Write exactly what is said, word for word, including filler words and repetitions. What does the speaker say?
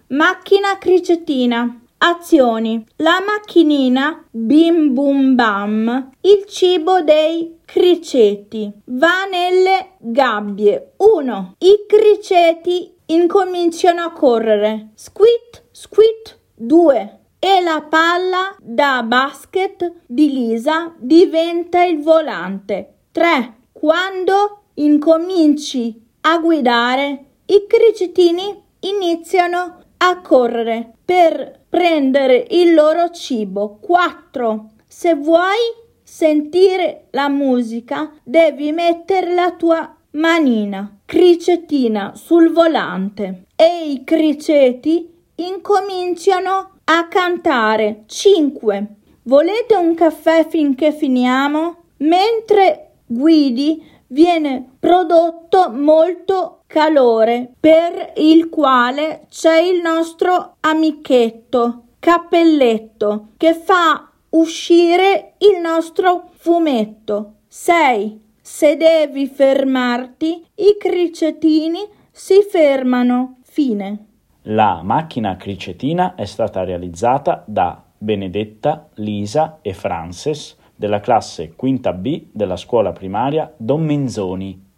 Macchina cricettina. Azioni. La macchinina bim bum bam, il cibo dei criceti, va nelle gabbie. uno. I criceti incominciano a correre. Squit, squit. due. E la palla da basket di Lisa diventa il volante. tre. Quando incominci a guidare, i cricetini iniziano a correre per prendere il loro cibo. quattro. Se vuoi sentire la musica, devi mettere la tua manina cricettina sul volante e i criceti incominciano a cantare. cinque. Volete un caffè finché finiamo? Mentre guidi viene prodotto molto calore, per il quale c'è il nostro amichetto Cappelletto che fa uscire il nostro fumetto. sei. Se devi fermarti, i cricetini si fermano. Fine. La macchina cricetina è stata realizzata da Benedetta, Lisa e Frances della classe quinta B della scuola primaria Don Menzoni.